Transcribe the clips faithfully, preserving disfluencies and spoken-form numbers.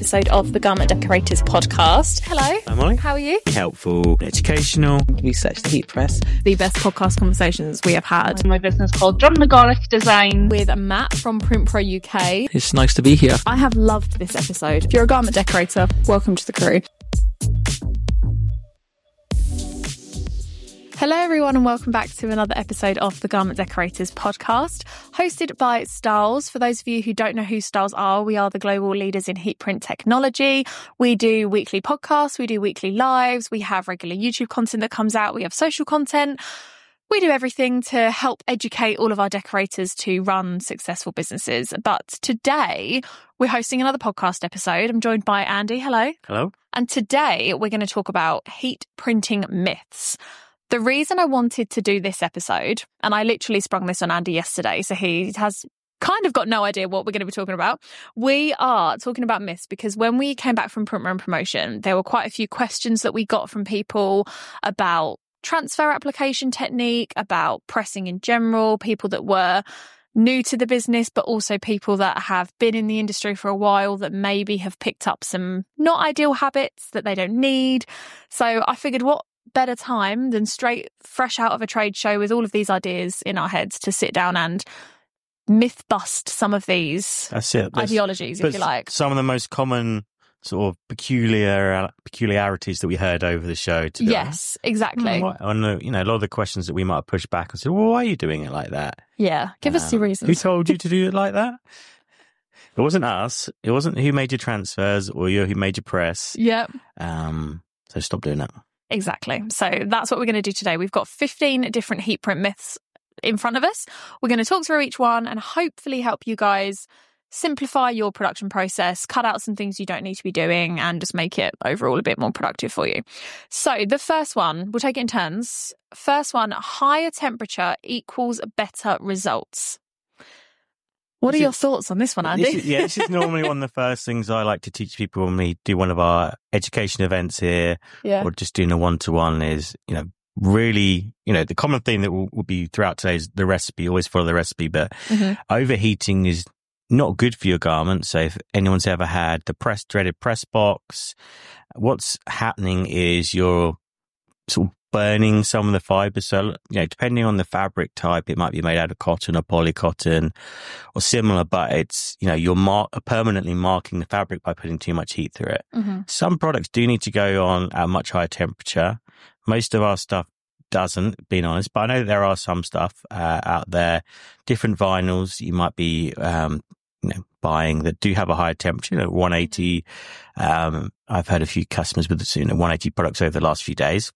episode of the Garment Decorators podcast. Hello. Hi, Molly. How are you? Helpful, educational. Research the heat press. The best podcast conversations we have had. My business called John McGorrick Design. With Matt from Print Pro U K. It's nice to be here. I have loved this episode. If you're a garment decorator, welcome to the crew. Hello everyone and welcome back to another episode of the Garment Decorators podcast, hosted by Styles. For those of you who don't know who Styles are, we are the global leaders in heat print technology. We do weekly podcasts, we do weekly lives, we have regular YouTube content that comes out, we have social content. We do everything to help educate all of our decorators to run successful businesses. But today we're hosting another podcast episode. I'm joined by Andy. Hello. Hello. And today we're going to talk about heat printing myths. The reason I wanted to do this episode, and I literally sprung this on Andy yesterday, so he has kind of got no idea what we're going to be talking about. We are talking about myths because when we came back from Print Run Promotion, there were quite a few questions that we got from people about transfer application technique, about pressing in general, people that were new to the business, but also people that have been in the industry for a while that maybe have picked up some not ideal habits that they don't need. So I figured what better time than straight fresh out of a trade show with all of these ideas in our heads to sit down and myth bust some of these That's it. That's, ideologies, if you like. Some of the most common sort of peculiar peculiarities that we heard over the show. To be yes, honest. exactly. And, you know, a lot of the questions that we might have pushed back and said, well, why are you doing it like that? Yeah, give um, us your reasons. Who told you to do it like that? It wasn't us. It wasn't who made your transfers or you who made your press. Yep. Um, so stop doing that. Exactly. So that's what we're going to do today. We've got fifteen different heat print myths in front of us. We're going to talk through each one and hopefully help you guys simplify your production process, cut out some things you don't need to be doing and just make it overall a bit more productive for you. So the first one, we'll take it in turns. First one, higher temperature equals better results. What are your thoughts on this one, Andy? This is, yeah, this is normally one of the first things I like to teach people when we do one of our education events here, yeah. or just doing a one-to-one is, you know, really, you know, the common theme that will, will be throughout today is the recipe, always follow the recipe, but mm-hmm. overheating is not good for your garment. So if anyone's ever had the press dreaded press box, what's happening is you're sort of burning some of the fibers. So, you know, depending on the fabric type, it might be made out of cotton or polycotton or similar, but it's, you know, you're mar- permanently marking the fabric by putting too much heat through it. Mm-hmm. Some products do need to go on at a much higher temperature. Most of our stuff doesn't, being honest, but I know that there are some stuff uh, out there, different vinyls you might be, um, you know, buying that do have a higher temperature, you know, one eighty. Um, I've had a few customers with, you know, one eighty products over the last few days.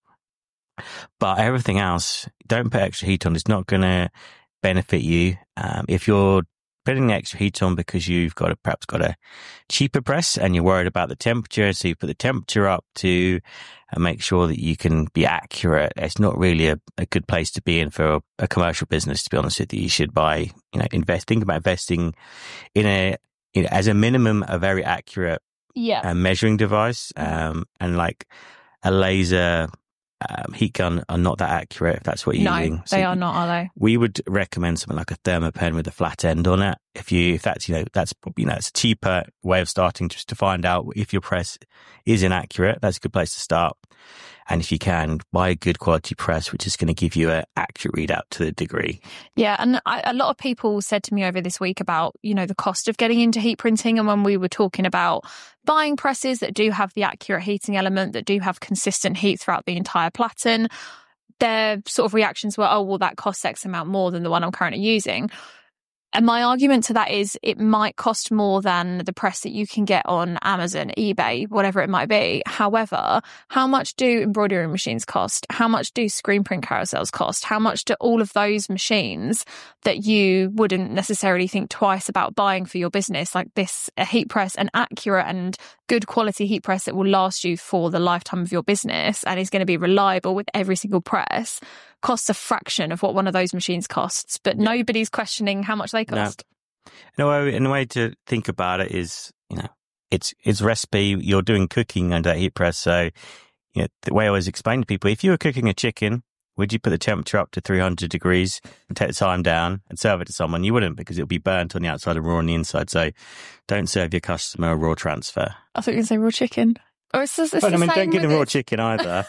But everything else, don't put extra heat on. It's not going to benefit you. Um, if you're putting extra heat on because you've got a, perhaps got a cheaper press and you're worried about the temperature, so you put the temperature up to uh, make sure that you can be accurate. It's not really a, a good place to be in for a, a commercial business, to be honest with you. You should buy, you know, invest, think about investing in a, you know, as a minimum, a very accurate yeah. uh, measuring device, um, and like a laser Um, heat gun are not that accurate if that's what you're no, using. So they are not, are they? We would recommend something like a Thermopen with a flat end on it. If you, if that's, you know, that's probably, you know, it's a cheaper way of starting just to find out if your press is inaccurate. That's a good place to start. And if you can, buy a good quality press, which is going to give you an accurate readout to the degree. Yeah. And I, a lot of people said to me over this week about, you know, the cost of getting into heat printing. And when we were talking about buying presses that do have the accurate heating element, that do have consistent heat throughout the entire platen, their sort of reactions were, oh, well, that costs X amount more than the one I'm currently using. And my argument to that is it might cost more than the press that you can get on Amazon, eBay, whatever it might be. However, how much do embroidery machines cost? How much do screen print carousels cost? How much do all of those machines that you wouldn't necessarily think twice about buying for your business, like this, a heat press, an accurate and good quality heat press that will last you for the lifetime of your business and is going to be reliable with every single press, costs a fraction of what one of those machines costs, but nobody's questioning how much they cost. No. In a way, in a way to think about it is, you know, it's it's recipe. You're doing cooking under that heat press, so you know, the way I always explain to people, if you were cooking a chicken Would you put the temperature up to three hundred degrees and take the time down and serve it to someone? You wouldn't, because it'll be burnt on the outside and raw on the inside. So don't serve your customer a raw transfer. I thought you were going to say raw chicken. Or it's just, it's But the I mean, same don't give them with raw it. chicken either.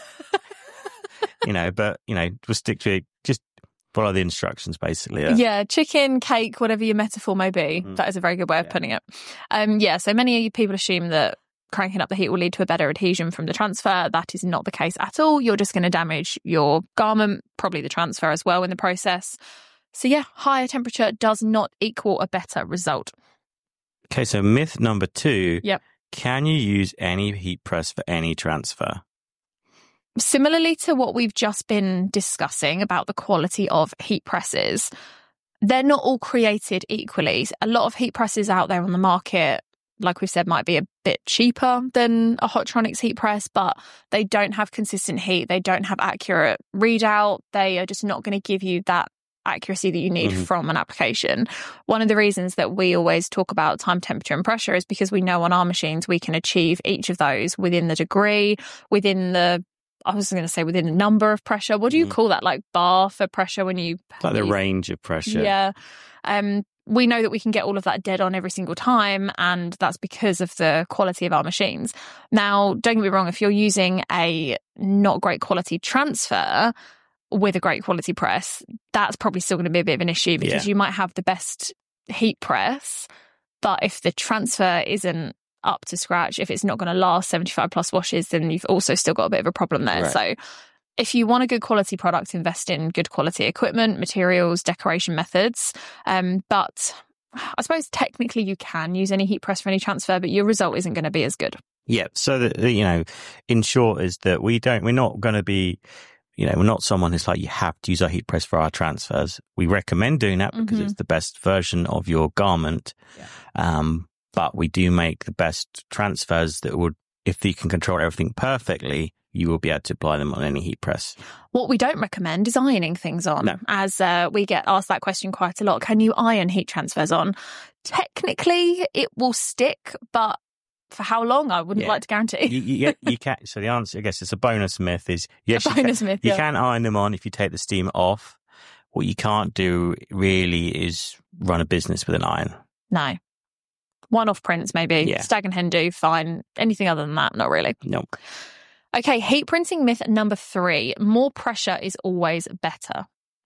You know, but, you know, just stick to it. Just follow the instructions, basically. Yeah. Yeah, chicken, cake, whatever your metaphor may be. Mhm. That is a very good way of Yeah. putting it. Um, yeah, so many people assume that cranking up the heat will lead to a better adhesion from the transfer. That is not the case at all. You're just going to damage your garment, probably the transfer as well in the process. So yeah, higher temperature does not equal a better result. Okay, so myth number two. Yep. Can you use any heat press for any transfer? Similarly to what we've just been discussing about the quality of heat presses, they're not all created equally. A lot of heat presses out there on the market, like we've said, might be a bit cheaper than a Hotronix heat press, but they don't have consistent heat. They don't have accurate readout. They are just not going to give you that accuracy that you need Mm-hmm. from an application. One of the reasons that we always talk about time, temperature and pressure is because we know on our machines we can achieve each of those within the degree, within the, I was going to say within the number of pressure. What do you Mm. call that? Like bar for pressure when you... Like the you- range of pressure. Yeah. Um, we know that we can get all of that dead on every single time, and that's because of the quality of our machines. Now, don't get me wrong, if you're using a not great quality transfer with a great quality press, that's probably still going to be a bit of an issue, because Yeah. you might have the best heat press, but if the transfer isn't up to scratch, if it's not going to last seventy-five plus washes, then you've also still got a bit of a problem there. Right. So if you want a good quality product, invest in good quality equipment, materials, decoration methods. Um, but I suppose technically you can use any heat press for any transfer, but your result isn't going to be as good. Yeah. So that, you know, in short, is that we don't, we're not going to be, you know, we're not someone who's like, you have to use our heat press for our transfers. We recommend doing that because Mhm. it's the best version of your garment. Yeah. Um, but we do make the best transfers that would, if you can control everything perfectly, you will be able to apply them on any heat press. What we don't recommend is ironing things on, No. as uh, we get asked that question quite a lot. Can you iron heat transfers on? Technically, it will stick, but for how long? I wouldn't Yeah. like to guarantee. You, you, you can. So the answer, I guess, it's a bonus myth. Is yes, A you can- bonus myth, You yeah. can iron them on if you take the steam off. What you can't do really is run a business with an iron. No. One-off prints, maybe. Yeah. Stag and hen do, fine. Anything other than that, not really. No. Okay, heat printing myth number three. More pressure is always better.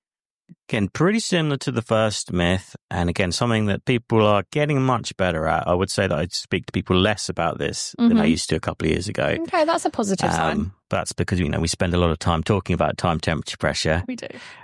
Again, pretty similar to the first myth. And again, something that people are getting much better at. I would say that I speak to people less about this than I Mhm. used to a couple of years ago. Okay, that's a positive sign. Um, that's because, you know, we spend a lot of time talking about time, temperature, pressure. We do.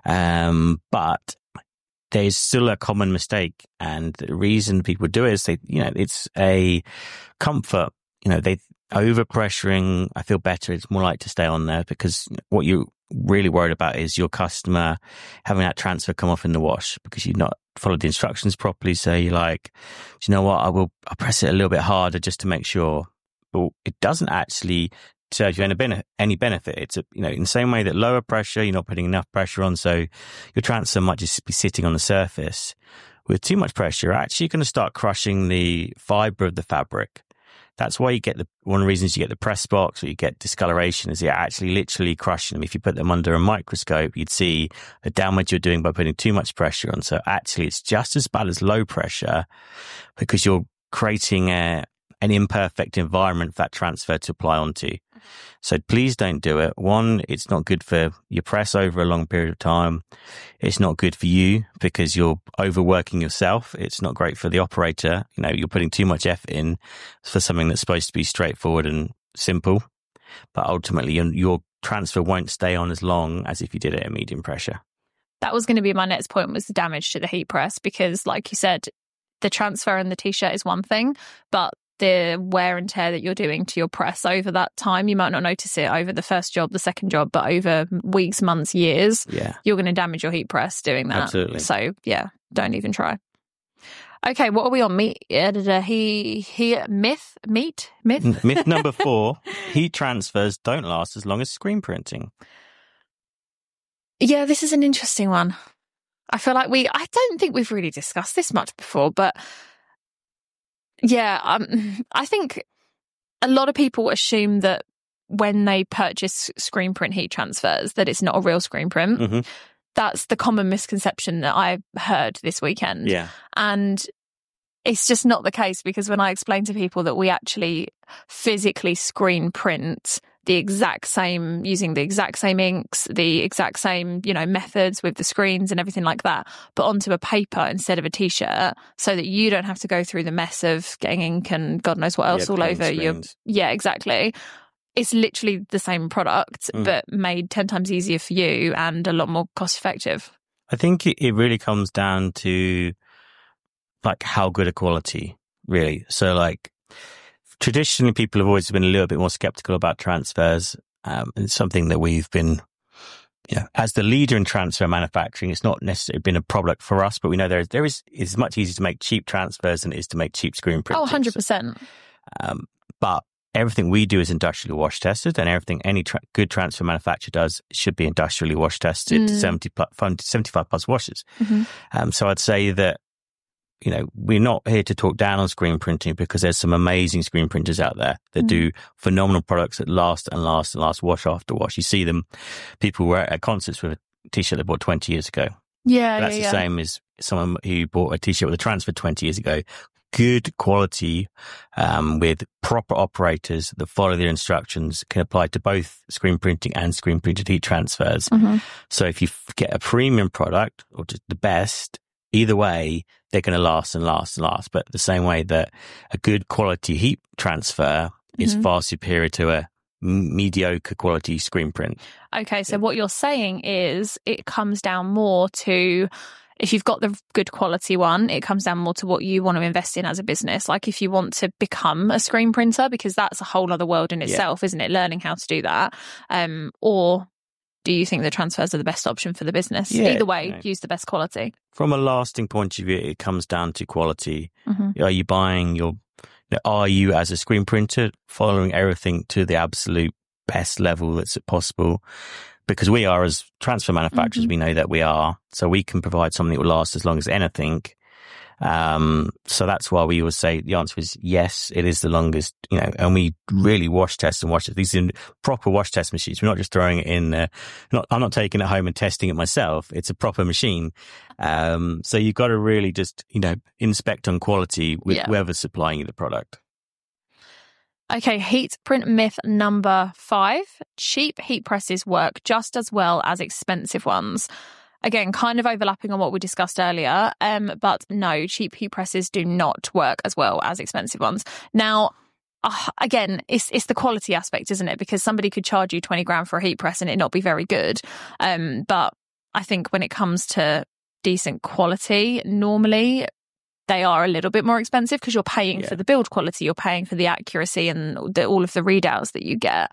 Um, but there's still a common mistake. And the reason people do it is they, you know, it's a comfort. You know, they overpressuring. I feel better. It's more likely to stay on there, because what you're really worried about is your customer having that transfer come off in the wash because you've not followed the instructions properly. So you're like, do you know what? I will, I'll press it a little bit harder just to make sure. But it doesn't actually serve you any benefit. Any benefit. It's a, you know, in the same way that lower pressure, you're not putting enough pressure on, so your transfer might just be sitting on the surface. With too much pressure, you're actually going to start crushing the fiber of the fabric. That's why you get the, one of the reasons you get the press box or you get discoloration is you're actually literally crushing them. If you put them under a microscope, you'd see the damage you're doing by putting too much pressure on. So actually it's just as bad as low pressure, because you're creating a, an imperfect environment for that transfer to apply onto. So please don't do it. One, it's not good for your press over a long period of time. It's not good for you because you're overworking yourself. It's not great for the operator. You know, you're putting too much effort in for something that's supposed to be straightforward and simple. But ultimately, your, your transfer won't stay on as long as if you did it at medium pressure. That was going to be my next point, was the damage to the heat press, because like you said, the transfer and the t-shirt is one thing, but the wear and tear that you're doing to your press over that time, you might not notice it over the first job, the second job, but over weeks, months, years, Yeah. you're going to damage your heat press doing that. Absolutely. So yeah, don't even try. Okay, what are we on? Meat, uh, he, he, myth, meat, myth. Myth number four, heat transfers don't last as long as screen printing. Yeah, this is an interesting one. I feel like we, I don't think we've really discussed this much before, but yeah, um, I think a lot of people assume that when they purchase screen print heat transfers that it's not a real screen print. Mm-hmm. That's the common misconception that I heard this weekend. Yeah. And it's just not the case, because when I explain to people that we actually physically screen print the exact same, using the exact same inks, the exact same, you know, methods with the screens and everything like that, but onto a paper instead of a t-shirt, so that you don't have to go through the mess of getting ink and God knows what else yeah, all over your. Yeah, exactly. It's literally the same product, mm. but made ten times easier for you and a lot more cost effective. I think it, it really comes down to like how good a quality, really. So like traditionally people have always been a little bit more skeptical about transfers. Um, it's something that we've been, you know, as the leader in transfer manufacturing, it's not necessarily been a product for us, but we know there is, there is, it's much easier to make cheap transfers than it is to make cheap screen printing. Oh, one hundred percent. Um, but everything we do is industrially wash tested, and everything any tra- good transfer manufacturer does should be industrially wash tested mm. to seventy plus, seventy-five plus washes. Mm-hmm. Um, so I'd say that, you know, we're not here to talk down on screen printing, because there's some amazing screen printers out there that mm. do phenomenal products that last and last and last wash after wash. You see them, people were at concerts with a t-shirt they bought twenty years ago. Yeah, That's yeah, the yeah. same as someone who bought a t-shirt with a transfer twenty years ago. Good quality, um, with proper operators that follow their instructions, can apply to both screen printing and screen printed heat transfers. Mm-hmm. So if you get a premium product, or just the best, either way, they're going to last and last and last. But the same way that a good quality heat transfer mm-hmm. is far superior to a mediocre quality screen print. Okay, so what you're saying is it comes down more to, if you've got the good quality one, it comes down more to what you want to invest in as a business. Like if you want to become a screen printer, because that's a whole other world in itself, yeah. isn't it? Learning how to do that. Um, or do you think the transfers are the best option for the business? Yeah, Either way, you know, use the best quality. From a lasting point of view, it comes down to quality. Mm-hmm. Are you buying your, you know, are you as a screen printer following everything to the absolute best level that's possible? Because we are, as transfer manufacturers, mm-hmm. we know that we are. So we can provide something that will last as long as anything. Um, so that's why we always say the answer is yes, it is the longest, you know, and we really wash test and wash it. These are proper wash test machines. We're not just throwing it in, uh, not, I'm not taking it home and testing it myself. It's a proper machine. Um, so you've got to really just, you know, inspect on quality with yeah. whoever's supplying you the product. Okay, heat print myth number five. Cheap heat presses work just as well as expensive ones. Again, kind of overlapping on what we discussed earlier, um, but no, cheap heat presses do not work as well as expensive ones. Now, uh, again, it's it's the quality aspect, isn't it? Because somebody could charge you twenty grand for a heat press and it not be very good. Um, but I think when it comes to decent quality, normally they are a little bit more expensive, because you're paying yeah. for the build quality, you're paying for the accuracy and the, all of the readouts that you get.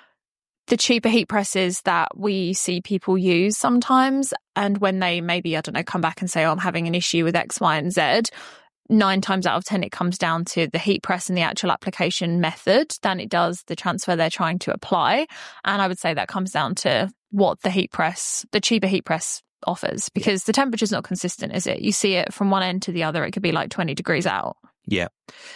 The cheaper heat presses that we see people use sometimes, and when they maybe, I don't know, come back and say, oh, I'm having an issue with X, Y, and Z, nine times out of ten, it comes down to the heat press and the actual application method than it does the transfer they're trying to apply. And I would say that comes down to what the heat press, the cheaper heat press offers, because the temperature's not consistent, is it? You see it from one end to the other, it could be like twenty degrees out. Yeah.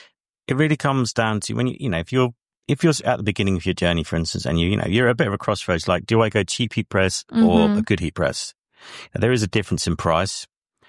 It really comes down to when you, you know, if you're, if you're at the beginning of your journey, for instance, and you, you know, you're at a bit of a crossroads, like, do I go cheap heat press or mm-hmm. a good heat press? Now, there is a difference in price.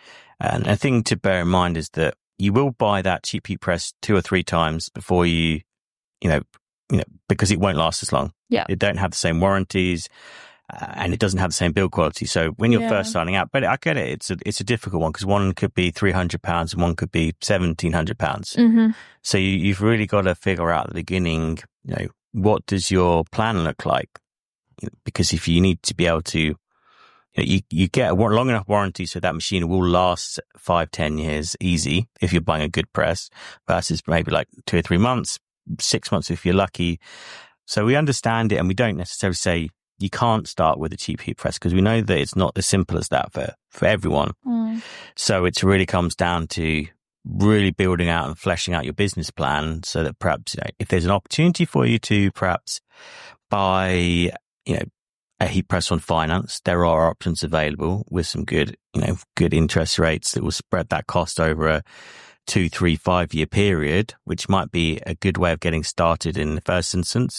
And a thing to bear in mind is that you will buy that cheap heat press two or three times before you, you know, you know, because it won't last as long. Yeah. It don't have the same warranties. Uh, and it doesn't have the same build quality. So when you're yeah. first starting out, but I get it, it's a, it's a difficult one, because one could be three hundred pounds and one could be seventeen hundred pounds. Mm-hmm. So you, you've really got to figure out at the beginning, you know, what does your plan look like? You know, because if you need to be able to, you know, you, you get a long enough warranty so that machine will last five, ten years easy if you're buying a good press, versus maybe like two or three months, six months if you're lucky. So we understand it, and we don't necessarily say, you can't start with a cheap heat press, because we know that it's not as simple as that for, for everyone. Mm. So it really comes down to really building out and fleshing out your business plan, so that perhaps, you know, if there's an opportunity for you to perhaps buy, you know, a heat press on finance, there are options available with some good, you know, good interest rates that will spread that cost over a two, three, five year period, which might be a good way of getting started in the first instance.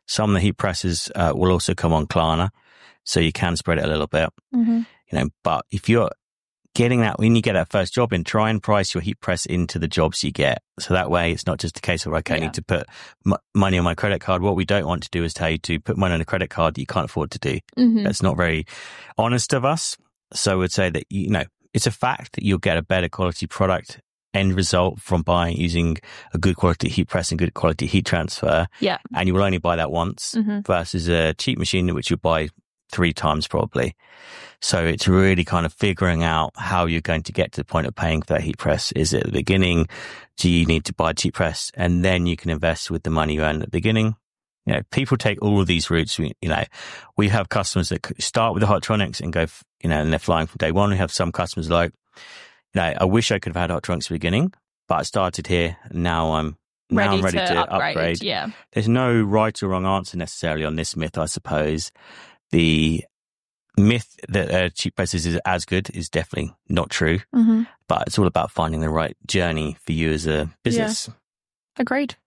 Some of the heat presses uh, will also come on Klarna, so you can spread it a little bit. Mm-hmm. You know, but if you're getting that, when you get that first job in, try and price your heat press into the jobs you get. So that way it's not just a case of, okay, yeah. I need to put m- money on my credit card. What we don't want to do is tell you to put money on a credit card that you can't afford to do. Mm-hmm. That's not very honest of us. So we'd say that, you know, it's a fact that you'll get a better quality product end result from buying using a good quality heat press and good quality heat transfer. Yeah. And you will only buy that once mm-hmm. versus a cheap machine, which you buy three times probably. So it's really kind of figuring out how you're going to get to the point of paying for that heat press. Is it at the beginning? Do you need to buy a cheap press and then you can invest with the money you earn at the beginning? You know, people take all of these routes. We, you know, we have customers that start with the Hotronix and go, you know, and they're flying from day one. We have some customers like, you know, I wish I could have had Hotronix at the beginning, but I started here. And now I'm now ready I'm ready to, to upgrade, upgrade. Yeah. There's no right or wrong answer necessarily on this myth, I suppose. The myth that uh, cheap presses is as good is definitely not true, mm-hmm. but it's all about finding the right journey for you as a business. Yeah. Agreed.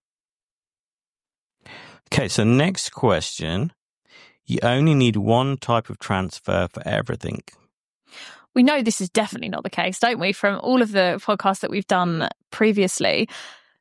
Okay, so next question. You only need one type of transfer for everything. We know this is definitely not the case, don't we, from all of the podcasts that we've done previously.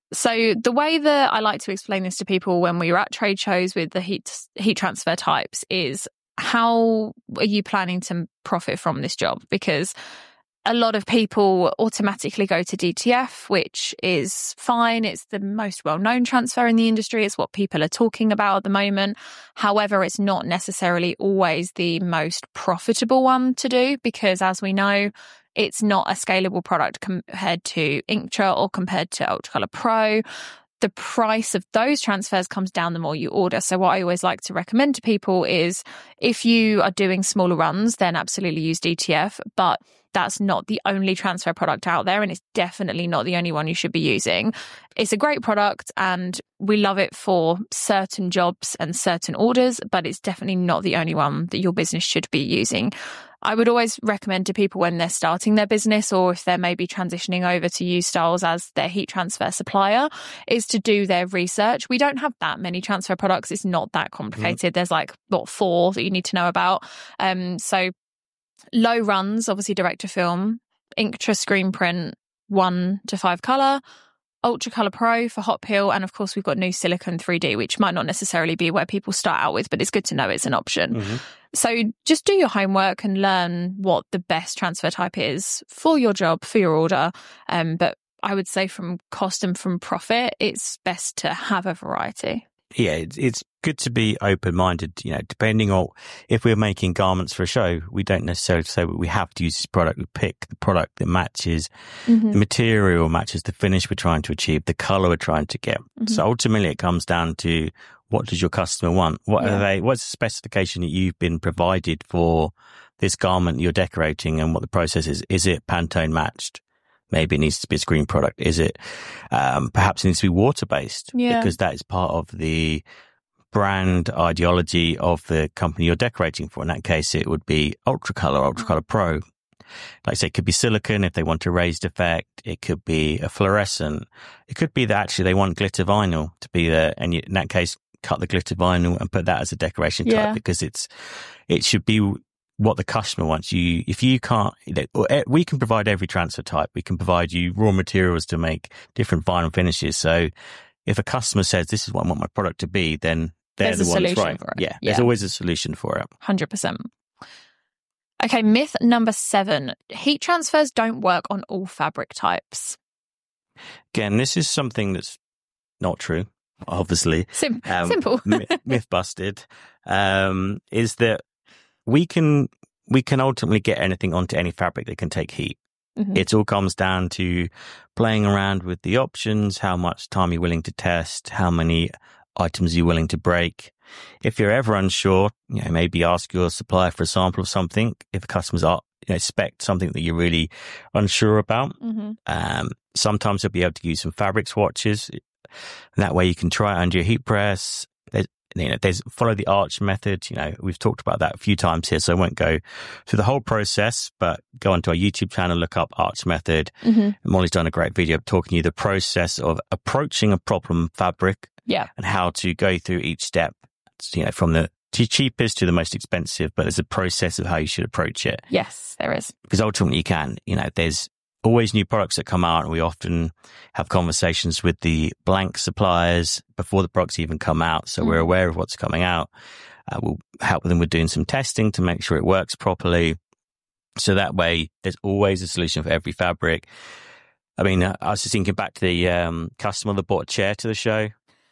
So the way that I like to explain this to people when we were at trade shows with the heat heat transfer types is, how are you planning to profit from this job? Because a lot of people automatically go to D T F, which is fine. It's the most well-known transfer in the industry. It's what people are talking about at the moment. However, it's not necessarily always the most profitable one to do because, as we know, it's not a scalable product compared to Inktra or compared to Ultracolor Pro. The price of those transfers comes down the more you order. So what I always like to recommend to people is, if you are doing smaller runs, then absolutely use D T F, but that's not the only transfer product out there, and it's definitely not the only one you should be using. It's a great product and we love it for certain jobs and certain orders, but it's definitely not the only one that your business should be using. I would always recommend to people when they're starting their business, or if they're maybe transitioning over to use Styles as their heat transfer supplier, is to do their research. We don't have that many transfer products. It's not that complicated. Mm. There's like, what, four that you need to know about. Um, so low runs, obviously direct to film, Inktra screen print, one to five color, Ultracolor Pro for hot peel, and of course we've got new Silicon three D, which might not necessarily be where people start out with, but it's good to know it's an option. Mm-hmm. So just do your homework and learn what the best transfer type is for your job, for your order. Um, but I would say from cost and from profit, it's best to have a variety. Yeah, it's, it's good to be open-minded, you know, depending on if we're making garments for a show, we don't necessarily say we have to use this product. We pick the product that matches mm-hmm. the material, matches the finish we're trying to achieve, the color we're trying to get. Mm-hmm. So ultimately it comes down to, what does your customer want? What yeah. are they, what's the specification that you've been provided for this garment you're decorating and what the process is? Is it Pantone matched? Maybe it needs to be a screen product. Is it, um, perhaps it needs to be water-based yeah. because that is part of the brand ideology of the company you're decorating for. In that case, it would be Ultracolor, Ultracolor Pro. Like I say, it could be silicone if they want a raised effect. It could be a fluorescent. It could be that actually they want glitter vinyl to be there. And in that case, cut the glitter vinyl and put that as a decoration yeah. type because it's, it should be what the customer wants. You, if you can't, you know, we can provide every transfer type. We can provide you raw materials to make different vinyl finishes. So if a customer says, this is what I want my product to be, then they're there's the a ones solution right. for it. Yeah, yeah. There's always a solution for it. one hundred percent. Okay, myth number seven. Heat transfers don't work on all fabric types. Again, this is something that's not true, obviously. Sim- um, simple. myth, myth busted. Um, is that we can we can ultimately get anything onto any fabric that can take heat. Mm-hmm. It all comes down to playing around with the options, how much time you're willing to test, how many items you're willing to break. If you're ever unsure, you know, maybe ask your supplier for a sample of something. If customers are, you know, expect something that you're really unsure about, mm-hmm. um, sometimes you'll be able to use some fabric swatches. And that way you can try it under your heat press. There's, you know, there's follow the arch method. You know, we've talked about that a few times here, so I won't go through the whole process, but go onto our YouTube channel, look up arch method. Mm-hmm. Molly's done a great video talking to you the process of approaching a problem fabric yeah. and how to go through each step you know, from the cheapest to the most expensive, but there's a process of how you should approach it. Yes, there is. Because ultimately you can, you know, there's always new products that come out, and we often have conversations with the blank suppliers before the products even come out. So mm. we're aware of what's coming out. Uh, we'll help them with doing some testing to make sure it works properly. So that way there's always a solution for every fabric. I mean, I was just thinking back to the um, customer that bought a chair to the show.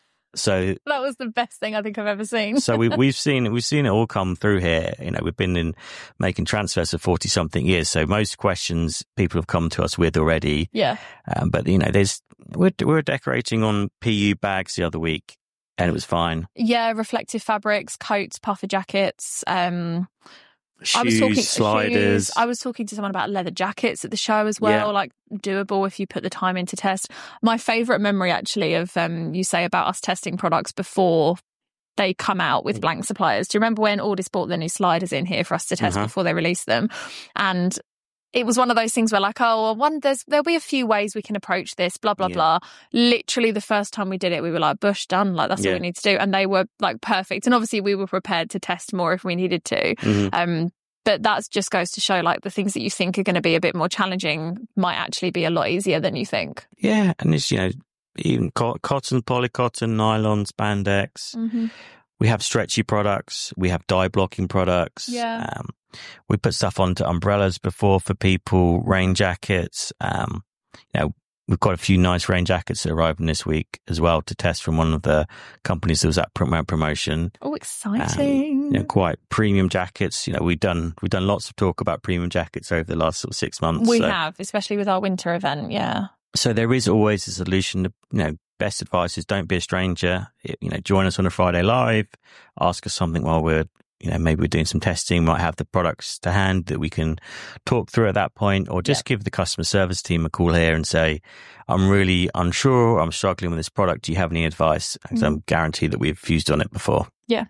So that was the best thing I think I've ever seen. so we, we've seen we've seen it all come through here. You know, we've been in making transfers for forty something years. So most questions people have come to us with already. Yeah. Um, but you know, there's we're we're decorating on P U bags the other week, and it was fine. Yeah, reflective fabrics, coats, puffer jackets. Um, Shoes, I was talking sliders. Shoes. I was talking to someone about leather jackets at the show as well, Yeah. like doable if you put the time in to test. My favourite memory actually of um, you say about us testing products before they come out with blank suppliers. Do you remember when Audis bought the new sliders in here for us to test Uh-huh. before they released them? And it was one of those things where like, oh, well, one, there's, there'll be a few ways we can approach this, blah, blah, Yeah. blah. Literally the first time we did it, we were like, Bush, done. Like, that's Yeah. all we need to do. And they were like perfect. And obviously we were prepared to test more if we needed to. Mhm. Um, but that just goes to show like the things that you think are going to be a bit more challenging might actually be a lot easier than you think. Yeah, and it's, you know, even co- cotton, polycotton, nylon, spandex. Mm-hmm. We have stretchy products. We have dye blocking products. Yeah. Um, we put stuff onto umbrellas before for people, rain jackets. Um, you know, we've got a few nice rain jackets that are arriving this week as well to test from one of the companies that was at prom- promotion. Oh, Um, exciting. you know, quite premium jackets. You know, we've done we've done lots of talk about premium jackets over the last sort of six months. we so, have, especially with our winter event. Yeah. so there is always a solution. To, you know, best advice is don't be a stranger. You know, join us on a Friday live. Ask us something while we're, you know, maybe we're doing some testing. We might have the products to hand that we can talk through at that point, or just Yeah. give the customer service team a call here and say, I'm really unsure. I'm struggling with this product. Do you have any advice? Because Mm. I'm guaranteed that we've used on it before. Yeah.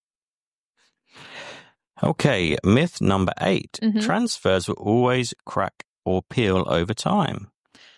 Okay, myth number eight. Mhm. Transfers will always crack or peel over time.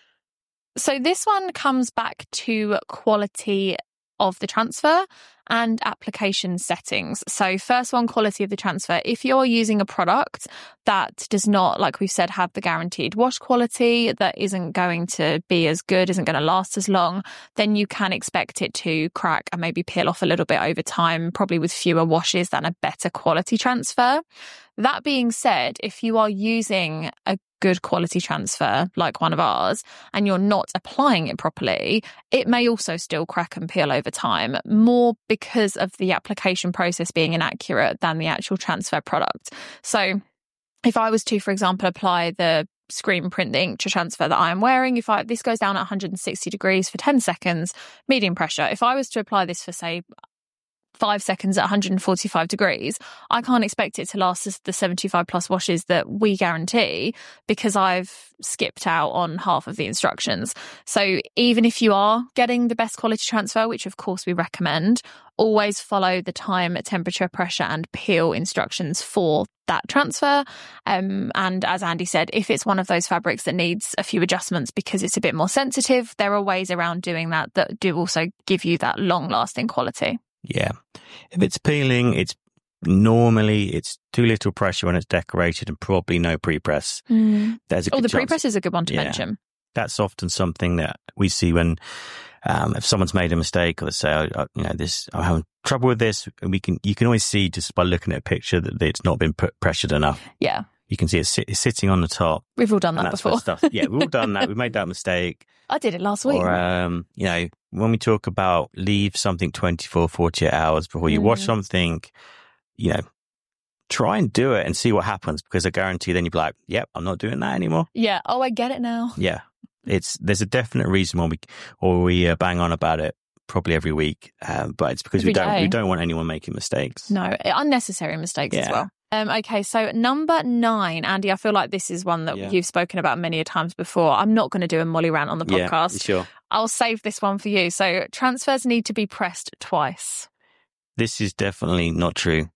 So this one comes back to quality of the transfer and application settings. So first one, quality of the transfer. If you're using a product that does not, like we've said, have the guaranteed wash quality, that isn't going to be as good, isn't going to last as long, then you can expect it to crack and maybe peel off a little bit over time, probably with fewer washes than a better quality transfer. That being said, if you are using a good quality transfer like one of ours and you're not applying it properly, it may also still crack and peel over time, more because of the application process being inaccurate than the actual transfer product. So if I was to, for example, apply the screen print the ink to transfer that I am wearing, if I this goes down at one hundred sixty degrees for ten seconds, medium pressure. If I was to apply this for, say, five seconds at one hundred forty-five degrees, I can't expect it to last the seventy-five plus washes that we guarantee because I've skipped out on half of the instructions. So even if you are getting the best quality transfer, which of course we recommend, always follow the time, temperature, pressure and peel instructions for that transfer. Um, and as Andy said, if it's one of those fabrics that needs a few adjustments because it's a bit more sensitive, there are ways around doing that that do also give you that long lasting quality. Yeah. If it's peeling, it's normally it's too little pressure when it's decorated and probably no pre-press. Mm. There's a Oh, good the chance. pre-press is a good one to Yeah. mention. That's often something that we see when um, if someone's made a mistake or they say, oh, you know, this, I'm having trouble with this. And we can, you can always see just by looking at a picture that it's not been put pressured enough. Yeah. You can see it sit, it's sitting on the top. We've all done and that that's where before. Stuff, yeah, we've all done that. We've made that mistake. I did it last week. Or, um, you know, when we talk about leave something twenty-four, forty-eight hours before you Mm. wash something, you know, try and do it and see what happens, because I guarantee then you'll be like, yep, I'm not doing that anymore. Yeah. Oh, I get it now. Yeah. It's, there's a definite reason why we, or we uh, bang on about it probably every week. Um, but it's because Every we don't, day. we don't want anyone making mistakes. No, unnecessary mistakes as Yeah. well. Um, okay, so number nine, Andy, I feel like this is one that Yeah. you've spoken about many a times before. I'm not going to do a Molly rant on the Yeah, podcast. sure. I'll save this one for you. So transfers need to be pressed twice. This is definitely not true.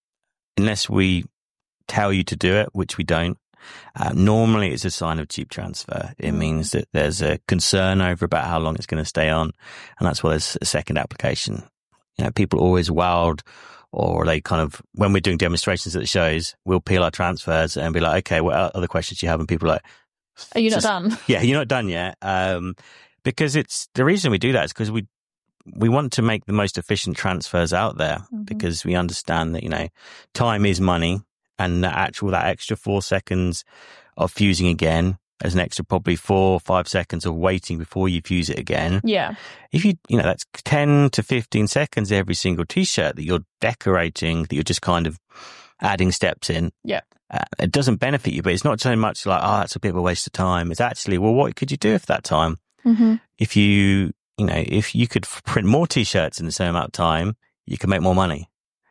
Unless we tell you to do it, which we don't. Uh, normally it's a sign of cheap transfer. It Mm. means that there's a concern over about how long it's going to stay on. And that's why there's a second application. you know, people are always wowed, or they kind of, when we're doing demonstrations at the shows, we'll peel our transfers and be like, okay, what other questions do you have? And people are like, are you not just, done? Yeah, you're not done yet. Um, because it's, the reason we do that is because we, we want to make the most efficient transfers out there, mm-hmm. because we understand that, you know, time is money, and that actual, that extra four seconds of fusing again, there's an extra probably four or five seconds of waiting before you fuse it again. Yeah. If you, you know, that's ten to fifteen seconds every single t-shirt that you're decorating, that you're just kind of adding steps in. Yeah. Uh, it doesn't benefit you, but it's not so much like, oh, that's a bit of a waste of time. It's actually, well, what could you do with that time? Mm-hmm. If you, you know, if you could print more t-shirts in the same amount of time, you can make more money.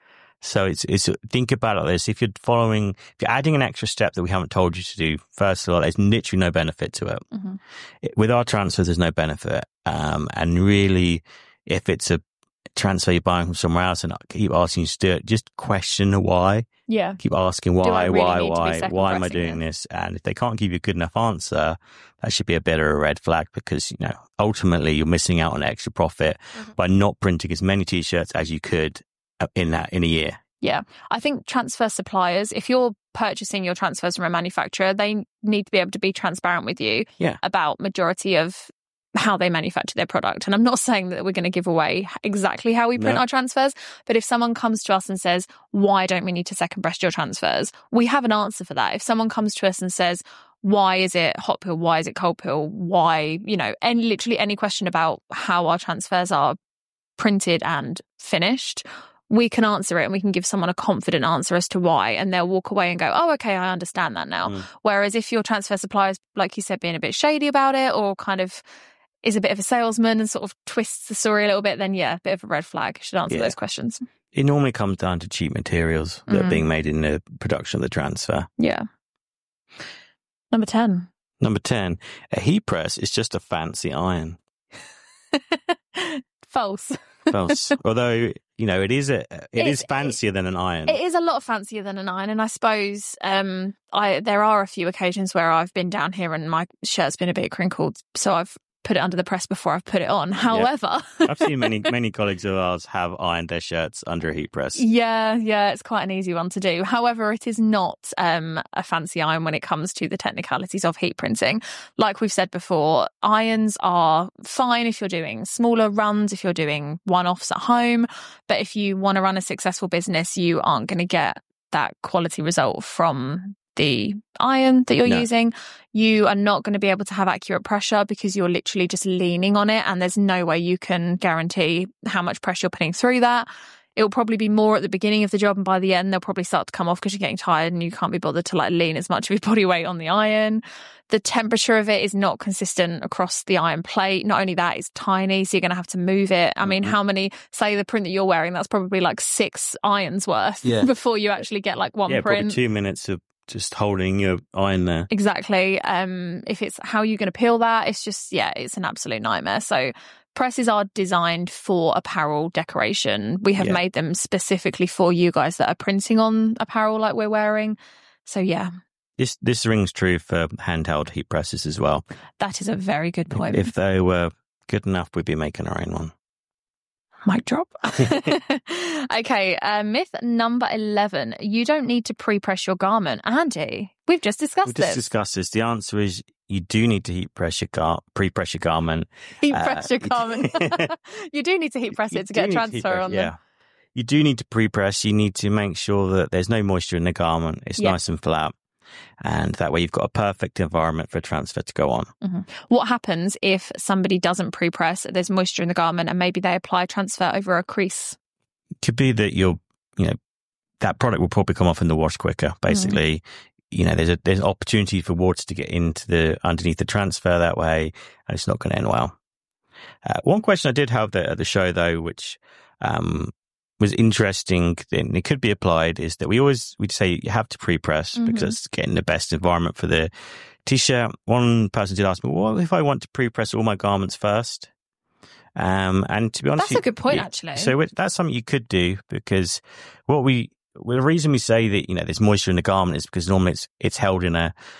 So it's, it's, think about it like this. If you're following, if you're adding an extra step that we haven't told you to do, first of all, there's literally no benefit to it. Mm-hmm. it with our transfers, there's no benefit. Um, and really, if it's a transfer you're buying from somewhere else and keep asking you to do it, just question the why. Yeah. Keep asking why, really why, why, why am I doing it? this? And if they can't give you a good enough answer, that should be a bit of a red flag, because, you know, ultimately you're missing out on extra profit mm-hmm. by not printing as many t-shirts as you could in that, in a year. Yeah. I think transfer suppliers, if you're purchasing your transfers from a manufacturer, they need to be able to be transparent with you yeah. about majority of how they manufacture their product. And I'm not saying that we're going to give away exactly how we print no. our transfers, but if someone comes to us and says, why don't we need to second press your transfers? We have an answer for that. If someone comes to us and says, why is it hot pill? Why is it cold pill? Why, you know, and literally any question about how our transfers are printed and finished, we can answer it, and we can give someone a confident answer as to why, and they'll walk away and go, oh, okay, I understand that now. Mm. Whereas if your transfer supplier is, like you said, being a bit shady about it, or kind of is a bit of a salesman and sort of twists the story a little bit, then yeah, a bit of a red flag. Should answer yeah. those questions. It normally comes down to cheap materials that mm. are being made in the production of the transfer. Yeah. Number ten. Number ten, a heat press is just a fancy iron. False. False. Although, you know, it is a, it it's, is fancier it, than an iron. It is a lot fancier than an iron, and I suppose um, I there are a few occasions where I've been down here and my shirt's been a bit crinkled, so I've put it under the press before I've put it on. However, yeah. I've seen many many colleagues of ours have ironed their shirts under a heat press. Yeah, yeah, it's quite an easy one to do. However, it is not um, a fancy iron when it comes to the technicalities of heat printing. Like we've said before, irons are fine if you're doing smaller runs, if you're doing one-offs at home, but if you want to run a successful business, you aren't going to get that quality result from the iron that you're no. using. You are not going to be able to have accurate pressure because you're literally just leaning on it, and there's no way you can guarantee how much pressure you're putting through that. It'll probably be more at the beginning of the job, and by the end they'll probably start to come off because you're getting tired and you can't be bothered to like lean as much of your body weight on the iron. The temperature of it is not consistent across the iron plate. Not only that, it's tiny, so you're going to have to move it. I mean, how many, say the print that you're wearing, that's probably like six irons worth yeah. before you actually get like one yeah, print. Probably two minutes of just holding your iron there. Exactly. Um, if it's how you're going to peel that, it's just, yeah, it's an absolute nightmare. So presses are designed for apparel decoration. We have yeah. made them specifically for you guys that are printing on apparel like we're wearing. So yeah. This this rings true for handheld heat presses as well. That is a very good point. If they were good enough, we'd be making our own one. Mic drop. Okay, uh, myth number eleven. You don't need to pre-press your garment. Andy, we've just discussed we've this. just discussed this. The answer is you do need to heat press your gar- pre-press your garment. Heat uh, press your garment. You do need to heat press it to get a transfer on yeah. them. You do need to pre-press. You need to make sure that there's no moisture in the garment. It's yeah. nice and flat. And that way you've got a perfect environment for a transfer to go on. Mm-hmm. What happens if somebody doesn't pre-press, there's moisture in the garment, and maybe they apply transfer over a crease? It could be that you're, you know, that product will probably come off in the wash quicker. Basically, mm. you know, there's a there's opportunity for water to get into the underneath the transfer that way, and it's not going to end well. Uh, one question I did have there at the show, though, which um, was interesting, and it could be applied, is that we always we'd say you have to pre-press mm-hmm. because it's getting the best environment for the t-shirt. One person did ask me, "Well, if I want to pre-press all my garments first?" Um, and to be honest, that's a good point, you, actually. So that's something you could do, because what we well, the reason we say that, you know, there's moisture in the garment is because normally it's it's held in a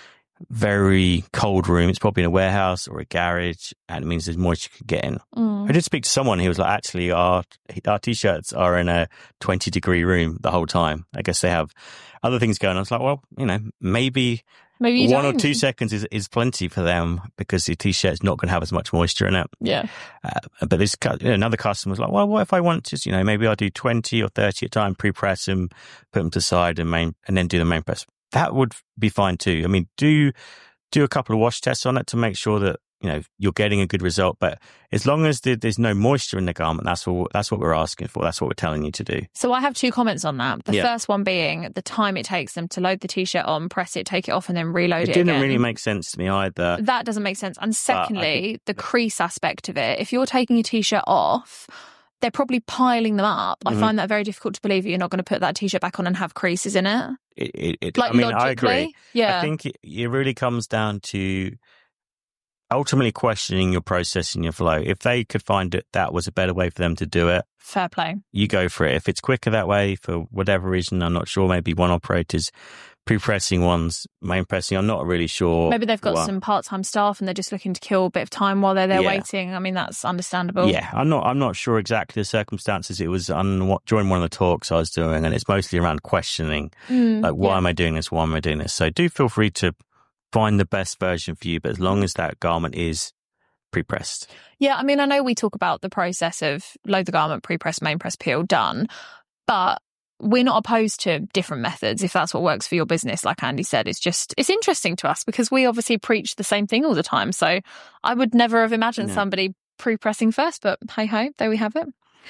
very cold room. It's probably in a warehouse or a garage, and it means there's moisture could get in. Mm. I did speak to someone who was like, actually, our our t-shirts are in a twenty degree room the whole time. I guess they have other things going on. I was like, well, you know, maybe, maybe one don't. or two seconds is, is plenty for them because the t-shirt's not going to have as much moisture in it. Yeah. Uh, but this you know, another customer was like, well, what if I want to, you know, maybe I'll do twenty or thirty at a time, pre-press them, put them to the side and main, and then do the main press. That would be fine too. I mean, do do a couple of wash tests on it to make sure that, you know, you're getting a good result. But as long as there's no moisture in the garment, that's all, that's what we're asking for. That's what we're telling you to do. So I have two comments on that. The yeah. first one being the time it takes them to load the t-shirt on, press it, take it off, and then reload it, it didn't again. really make sense to me either. That doesn't make sense. And secondly, think, the crease aspect of it. If you're taking your t-shirt off, they're probably piling them up. I mm-hmm. find that very difficult to believe that you're not going to put that t-shirt back on and have creases in it. It, it, it like I mean, logically, I agree. Yeah. I think it, it really comes down to ultimately questioning your process and your flow. If they could find it, that was a better way for them to do it. Fair play. You go for it. If it's quicker that way, for whatever reason, I'm not sure. Maybe one operator's pre-pressing one's main pressing. I'm not really sure. Maybe they've got what. some part-time staff and they're just looking to kill a bit of time while they're there yeah. waiting. I mean, that's understandable. Yeah, I'm not. I'm not sure exactly the circumstances. It was on during one of the talks I was doing, and it's mostly around questioning, mm, like, why yeah. am I doing this? Why am I doing this? So do feel free to find the best version for you, but as long as that garment is pre-pressed. Yeah, I mean, I know we talk about the process of load the garment, pre-press, main press, peel, done, but we're not opposed to different methods if that's what works for your business. Like Andy said, it's just, it's interesting to us because we obviously preach the same thing all the time. So I would never have imagined yeah. somebody pre-pressing first, but hey ho, there we have it.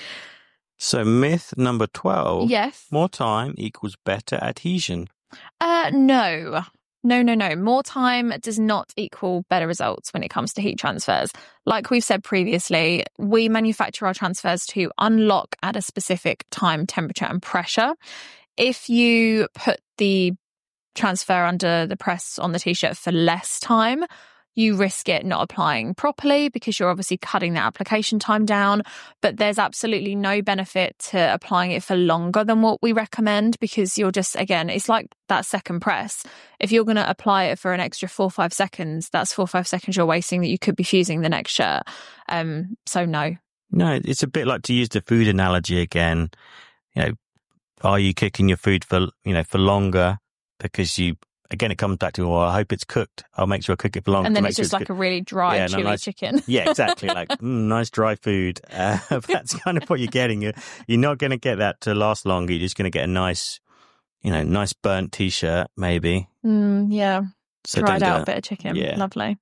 So myth number twelve. Yes. More time equals better adhesion. Uh, no. No, no, no. More time does not equal better results when it comes to heat transfers. Like we've said previously, we manufacture our transfers to unlock at a specific time, temperature and pressure. If you put the transfer under the press on the t-shirt for less time, you risk it not applying properly because you're obviously cutting the application time down. But there's absolutely no benefit to applying it for longer than what we recommend because you're just, again, it's like that second press. If you're going to apply it for an extra four or five seconds, that's four or five seconds you're wasting that you could be fusing the next shirt. Um, so no. No, it's a bit like, to use the food analogy again, you know, are you cooking your food for, you know, for longer because you, again, it comes back to, well, I hope it's cooked. I'll make sure I cook it for longer. And then to make it's sure just it's like cooked. a really dry, yeah, chewy no, nice, chicken. Yeah, exactly. Like, mm, nice dry food. Uh, that's kind of what you're getting. You're, you're not going to get that to last longer. You're just going to get a nice, you know, nice burnt t-shirt, maybe. Mm, yeah. So Dried don't do out that. bit of chicken. Yeah. Lovely.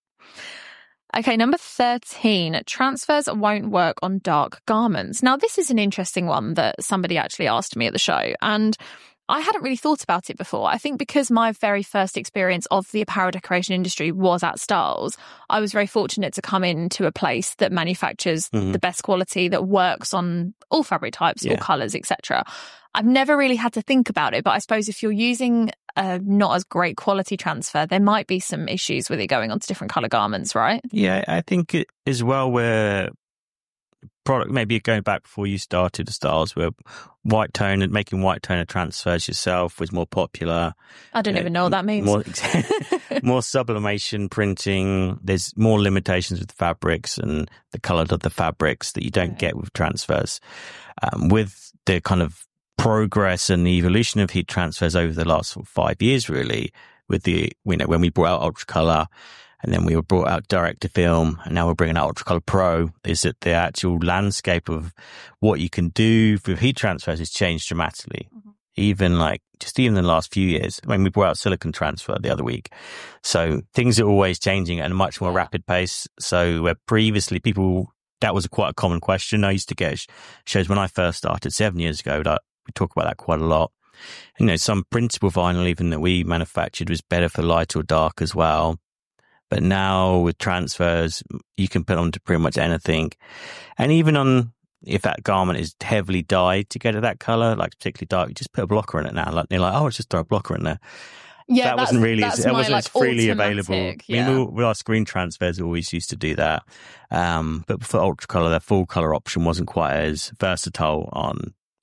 Okay, number thirteen, transfers won't work on dark garments. Now, this is an interesting one that somebody actually asked me at the show, and I hadn't really thought about it before. I think because my very first experience of the apparel decoration industry was at Styles, I was very fortunate to come into a place that manufactures mm-hmm. the best quality, that works on all fabric types, yeah. all colours, et cetera. I've never really had to think about it, but I suppose if you're using a not as great quality transfer, there might be some issues with it going onto different colour garments, right? Yeah, I think it, as well where product, maybe going back before you started the Styles, where white tone and making white toner transfers yourself was more popular. I don't you even know, know what that means. More, more sublimation printing. There's more limitations with the fabrics and the colour of the fabrics that you don't okay. get with transfers. Um, with the kind of progress and the evolution of heat transfers over the last five years, really, with the, you know, when we brought out Ultra Color, and then we were brought out direct to film, and now we're bringing out Ultra Color Pro, is that the actual landscape of what you can do with heat transfers has changed dramatically. Mm-hmm. Even like, just even in the last few years. I mean, we brought out silicone transfer the other week. So things are always changing at a much more rapid pace. So where previously people, that was a quite a common question. I used to get shows when I first started seven years ago, that we talk about that quite a lot. You know, some printable vinyl even that we manufactured was better for light or dark as well. But now with transfers, you can put onto pretty much anything. And even on, if that garment is heavily dyed to get it that color, like particularly dark, you just put a blocker in it now. Like, you're like, oh, I'll just throw a blocker in there. Yeah, that wasn't really, that's that my, wasn't like, as freely automatic, available. yeah. I mean, with our screen transfers, we always used to do that. Um, but for Ultra Color, their full color option wasn't quite as versatile on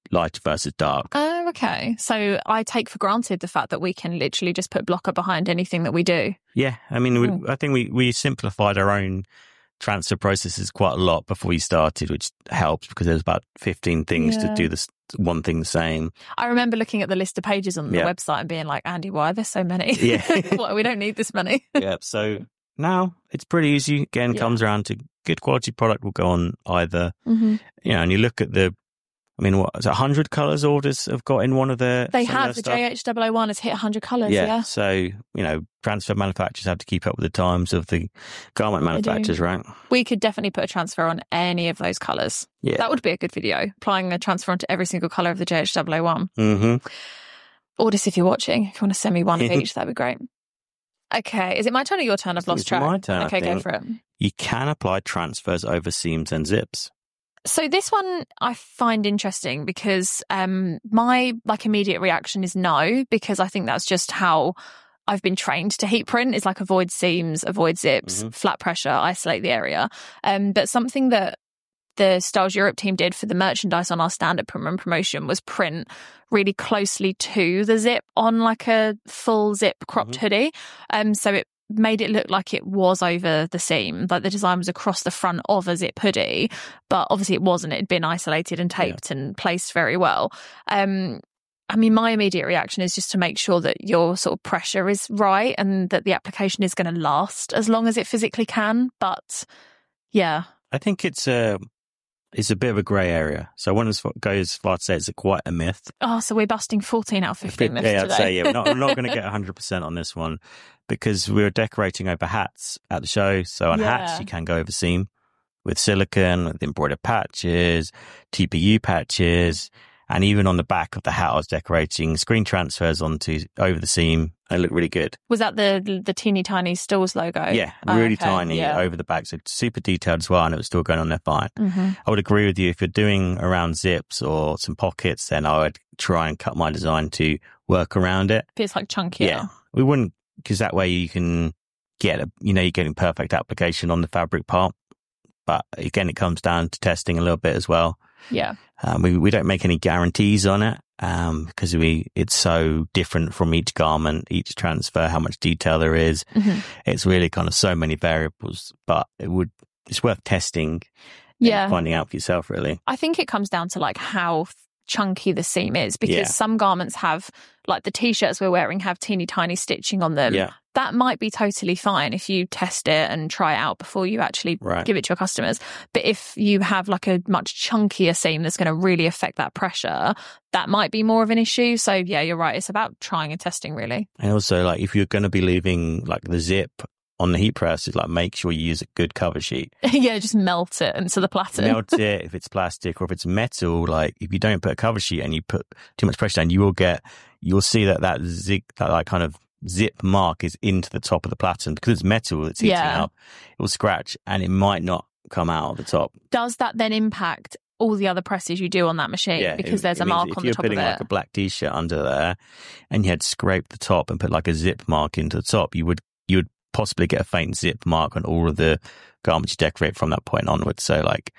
light versus dark. Oh, okay. So I take for granted the fact that we can literally just put blocker behind anything that we do. Yeah, I mean, we, Mm. I think we, we simplified our own transfer processes quite a lot before we started, which helps because there's about fifteen things Yeah. to do this one thing the same. I remember looking at the list of pages on the Yeah. website and being like, Andy, why are there so many? Yeah. Well, we don't need this many. Yeah, so now it's pretty easy. Again, Yeah. comes around to good quality product will go on either. Mm-hmm. You know, and you look at the, I mean, what, is it one hundred colours orders have got in one of their They some of have. their The stuff? J H double oh one has hit one hundred colours, Yeah. yeah. So, you know, transfer manufacturers have to keep up with the times of the garment They do. manufacturers, right? We could definitely put a transfer on any of those colours. Yeah. That would be a good video, applying a transfer onto every single colour of the J H double oh one. Mm-hmm. Orders if you're watching. If you want to send me one of each, that'd be great. Okay. Is it my turn or your turn? I've think lost it's track. my turn, I Okay, go think. for it. You can apply transfers over seams and zips. So this one I find interesting because um, my like immediate reaction is no, because I think that's just how I've been trained to heat print, is like avoid seams, avoid zips, Mhm. flat pressure, isolate the area. Um, but something that the Styles Europe team did for the merchandise on our standard print run promotion was print really closely to the zip on like a full zip cropped Mhm. hoodie. Um, so it made it look like it was over the seam, like the design was across the front of a zip hoodie, but obviously it wasn't. It had been isolated and taped and placed very well. Um, I mean, my immediate reaction is just to make sure that your sort of pressure is right and that the application is going to last as long as it physically can. But yeah, I think it's a, it's a bit of a grey area. So I wouldn't go as far to say it's a, quite a myth. oh, so we're busting fourteen out of fifteen myths Yeah, I'd today. say, yeah, we're not, we're not going to get one hundred percent on this one because we were decorating over hats at the show. So on Yeah. hats, you can go over seam with silicone, with embroidered patches, T P U patches, and even on the back of the hat, I was decorating screen transfers onto over the seam. They look really good. Was that the the teeny tiny Stills logo? Yeah, Oh, really okay, tiny yeah. over the back. So super detailed as well, and it was still going on there fine. Mm-hmm. I would agree with you. If you're doing around zips or some pockets, then I would try and cut my design to work around it. Feels like chunkier. Yeah, we wouldn't, because that way you can get a, you know, you're getting perfect application on the fabric part. But again, it comes down to testing a little bit as well. Yeah. Um, we we don't make any guarantees on it um, because we it's so different from each garment, each transfer, how much detail there is. Mhm. It's really kind of so many variables, but it would it's worth testing. Yeah. And finding out for yourself, really. I think it comes down to like how chunky the seam is, because Yeah. some garments have, like the t-shirts we're wearing have teeny tiny stitching on them. Yeah. That might be totally fine if you test it and try it out before you actually Right. give it to your customers. But if you have like a much chunkier seam that's going to really affect that pressure, that might be more of an issue. So yeah, you're right. It's about trying and testing, really. And also, like, if you're going to be leaving like the zip on the heat press, is like make sure you use a good cover sheet. Yeah, just melt it into the platen. Melt it if it's plastic, or if it's metal. Like if you don't put a cover sheet and you put too much pressure down, you will get you'll see that that zig that like kind of zip mark is into the top of the platen because it's metal that's heating Yeah. up. It will scratch and it might not come out of the top. Does that then impact all the other presses you do on that machine? Yeah, because it- there's it a means mark if on the you're top of putting it. like a black t-shirt under there, and you had scraped the top and put like a zip mark into the top, you would you would possibly get a faint zip mark on all of the garments you decorate from that point onwards. So like,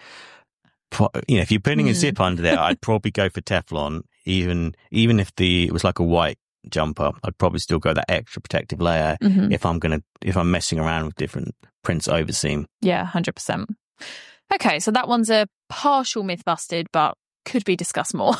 pro- you know, if you're putting a Hmm. zip under there, I'd probably go for Teflon. Even even if the it was like a white jumper, I'd probably still go that extra protective layer Mhm. if I'm gonna if I'm messing around with different prints over seam. Yeah, one hundred percent. Okay, so that one's a partial myth busted, but could be discussed more.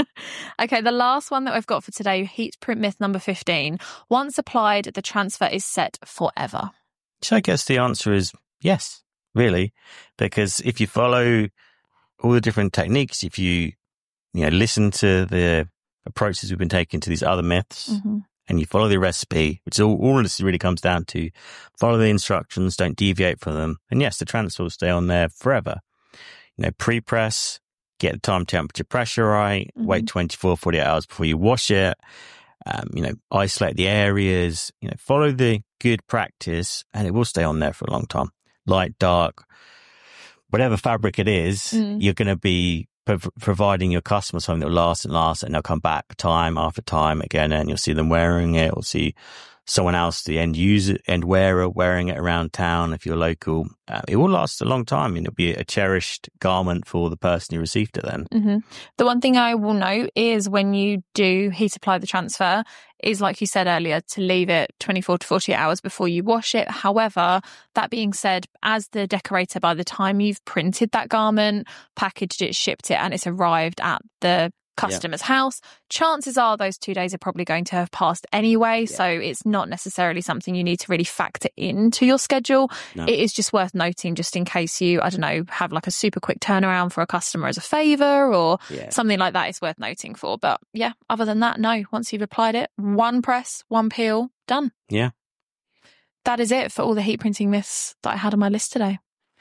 Okay, the last one that we've got for today, heat print myth number fifteen. Once applied, the transfer is set forever. So I guess the answer is yes, really, because if you follow all the different techniques, if you you know listen to the approaches we've been taking to these other myths, Mm-hmm. and you follow the recipe, which all all of this really comes down to, follow the instructions, don't deviate from them, and yes, the transfer will stay on there forever. You know, pre-press, get the time, temperature, pressure right, Mhm. wait twenty-four, forty-eight hours before you wash it. Um, you know, isolate the areas, you know, follow the good practice and it will stay on there for a long time. Light, dark, whatever fabric it is, Mm. you're going to be prov- providing your customers something that will last and last, and they'll come back time after time again, and you'll see them wearing it, or see someone else, the end user, end wearer, wearing it around town. If you're local, uh, it will last a long time, and it'll be a cherished garment for the person who received it then. Mm-hmm. The one thing I will note is when you do heat apply the transfer is, like you said earlier, to leave it twenty-four to forty-eight hours before you wash it. However, that being said, as the decorator, by the time you've printed that garment, packaged it, shipped it, and it's arrived at the customer's yeah. house, chances are those two days are probably going to have passed anyway. Yeah. So it's not necessarily something you need to really factor into your schedule. No. It is just worth noting, just in case you, I don't know, have like a super quick turnaround for a customer as a favour or yeah. something like that. It's worth noting for. But yeah, other than that, no. Once you've applied it, one press, one peel, done. Yeah. That is it for all the heat printing myths that I had on my list today.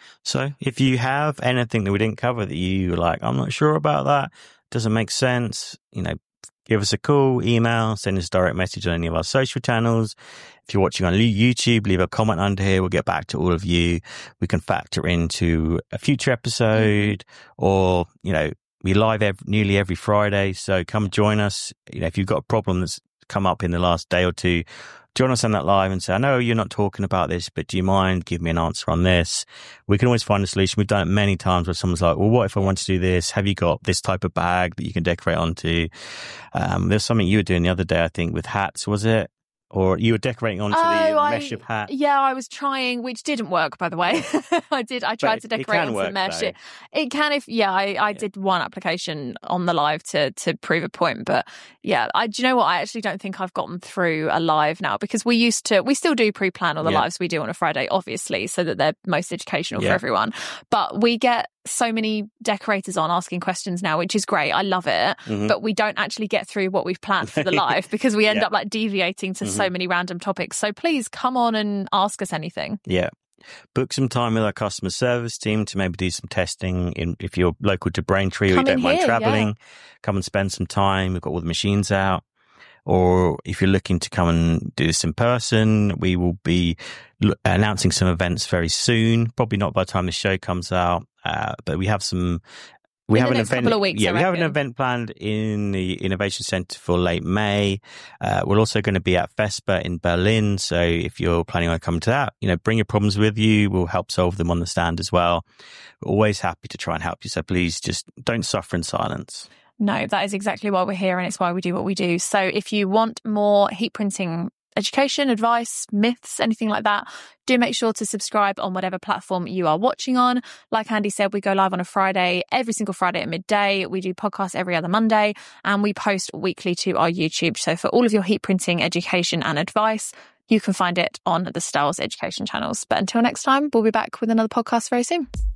So if you have anything that we didn't cover that you like, I'm not sure about that, doesn't make sense, you know, give us a call, email, send us a direct message on any of our social channels. If you're watching on YouTube, leave a comment under here. We'll get back to all of you. We can factor into a future episode, or, you know, we live every, nearly every Friday. So come join us. You know, if you've got a problem that's come up in the last day or two, join us on that live and say, I know you're not talking about this, but do you mind? Give me an answer on this. We can always find a solution. We've done it many times where someone's like, well, what if I want to do this? Have you got this type of bag that you can decorate onto? Um, there's something you were doing the other day, I think, with hats, was it? Or you were decorating onto oh, the I, mesh of hat. Yeah, I was trying, which didn't work, by the way. I did. I tried but to decorate onto work, the mesh. Though. It, it can if, yeah, I, I yeah. did one application on the live to to prove a point. But yeah, I, do you know what? I actually don't think I've gotten through a live now, because we used to, we still do pre-plan all the yeah. lives we do on a Friday, obviously, so that they're most educational yeah. for everyone. But we get so many decorators on asking questions now, which is great. I love it. Mm-hmm. But we don't actually get through what we've planned for the live because we end yeah. up like deviating to mm-hmm. so many random topics. So please come on and ask us anything. Yeah. Book some time with our customer service team to maybe do some testing. In, if you're local to Braintree or come you don't mind here, traveling, yeah. come and spend some time. We've got all the machines out. Or if you're looking to come and do this in person, we will be l- announcing some events very soon. Probably not by the time the show comes out, uh, but we have some. We in have the an next event. Couple of weeks, yeah, I we reckon. have an event planned in the Innovation Centre for late May. Uh, we're also going to be at FESPA in Berlin. So if you're planning on coming to that, you know, bring your problems with you. We'll help solve them on the stand as well. We're always happy to try and help you. So please just don't suffer in silence. No, that is exactly why we're here, and it's why we do what we do. So if you want more heat printing education, advice, myths, anything like that, do make sure to subscribe on whatever platform you are watching on. Like Andy said, we go live on a Friday, every single Friday at midday. We do podcasts every other Monday, and we post weekly to our YouTube. So for all of your heat printing education and advice, you can find it on the Styles Education channels. But until next time, we'll be back with another podcast very soon.